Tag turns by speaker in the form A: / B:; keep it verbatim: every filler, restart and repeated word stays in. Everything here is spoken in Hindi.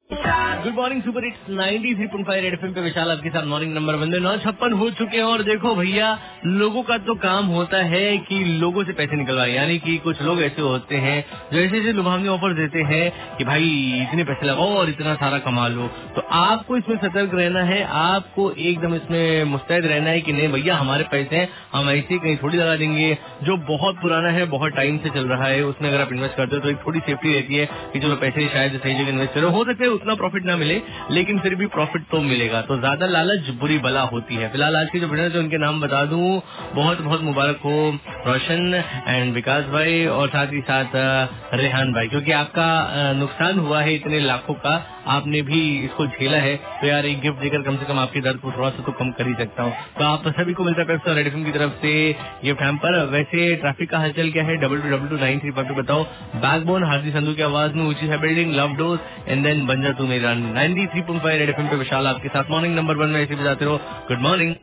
A: Good morning super hits ninety three point five Red FM पे विशाल आपके साथ मॉर्निंग नंबर बंदे नौ छप्पन हो चुके हैं। और देखो भैया, लोगों का तो काम होता है कि लोगों से पैसे निकलवाए, यानी कि कुछ लोग ऐसे होते हैं जो ऐसे ऐसे लुभावनी ऑफर देते हैं कि भाई इतने पैसे लगाओ और इतना सारा कमा लो। तो आपको इसमें सतर्क रहना है, आपको एकदम इसमें मुस्तैद रहना है कि नहीं भैया हमारे पैसे हैं, हम ऐसे कहीं थोड़ी लगा देंगे। जो बहुत पुराना है, बहुत टाइम से चल रहा है, उसमें अगर आप इन्वेस्ट करते हो तो एक थोड़ी सेफ्टी रहती है कि चलो पैसे शायद सही जगह इन्वेस्ट करो। हो सकता है उतना प्रॉफिट ना मिले, लेकिन फिर भी प्रॉफिट तो मिलेगा। तो ज्यादा लालच बुरी बला होती है। फिलहाल आज के जो विनर है उनके नाम बता दूं, बहुत बहुत मुबारक हो रोशन एंड विकास भाई और साथ ही साथ रेहान भाई, क्योंकि आपका नुकसान हुआ है इतने लाखों का, आपने भी इसको झेला है। तो यार एक गिफ्ट देकर कम से कम आपके दर्द को थोड़ा सा तो कम कर ही सकता हूँ। तो आप सभी को मिलता है पेप्सी और रेड एफएम की तरफ से गिफ्ट हैम्पर। वैसे ट्रैफिक का हलचल क्या है? Double two double two nine three five बताओ। बैकबोन हार्दिक संधू की आवाज में ऊंची है building, love dose and then बन जा तू मेरा। Ninety three point five Red FM पे विशाल आपके साथ मॉर्निंग नंबर वन में ऐसे बजाते रहो। Good morning.